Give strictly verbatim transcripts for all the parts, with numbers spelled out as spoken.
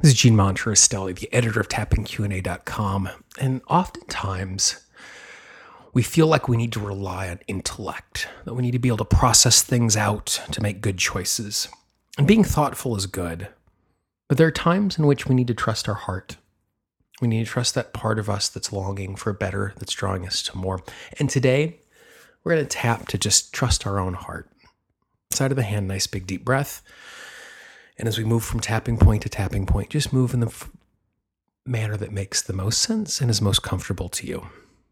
This is Gene Monterestelli, the editor of tapping Q and A dot com, and oftentimes we feel like we need to rely on intellect, that we need to be able to process things out to make good choices. And being thoughtful is good, but there are times in which we need to trust our heart. We need to trust that part of us that's longing for better, that's drawing us to more. And today, we're going to tap to just trust our own heart. Side of the hand, nice big deep breath. And as we move from tapping point to tapping point, just move in the f- manner that makes the most sense and is most comfortable to you.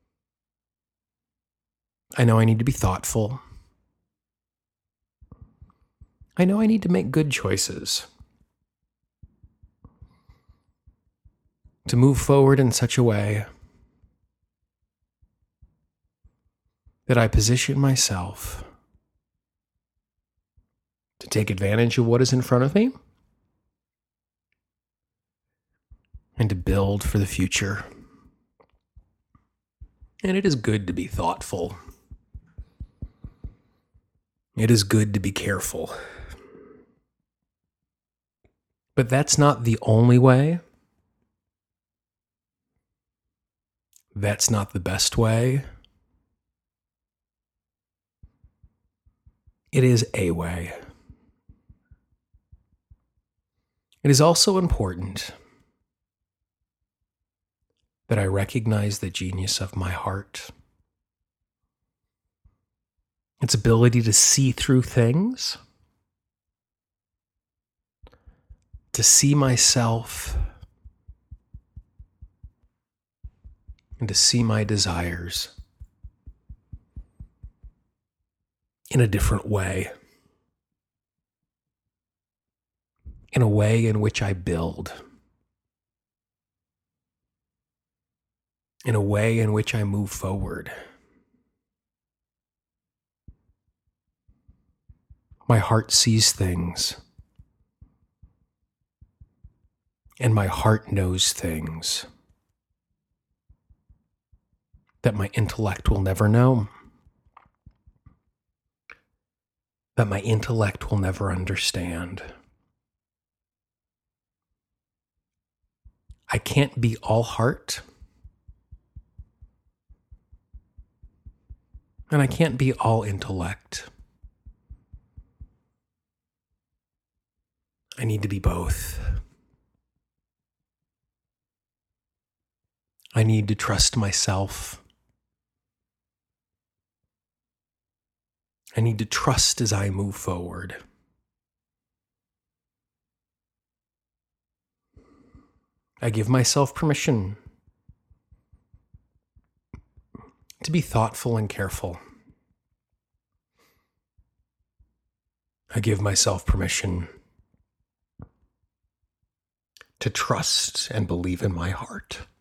I know I need to be thoughtful. I know I need to make good choices. To move forward in such a way that I position myself to take advantage of what is in front of me and to build for the future. And it is good to be thoughtful. It is good to be careful. But that's not the only way. That's not the best way. It is a way. It is also important that I recognize the genius of my heart, its ability to see through things, to see myself, and to see my desires in a different way. In a way in which I build. In a way in which I move forward. My heart sees things. And my heart knows things that my intellect will never know. That my intellect will never understand. I can't be all heart. And I can't be all intellect. I need to be both. I need to trust myself. I need to trust as I move forward. I give myself permission to be thoughtful and careful. I give myself permission to trust and believe in my heart.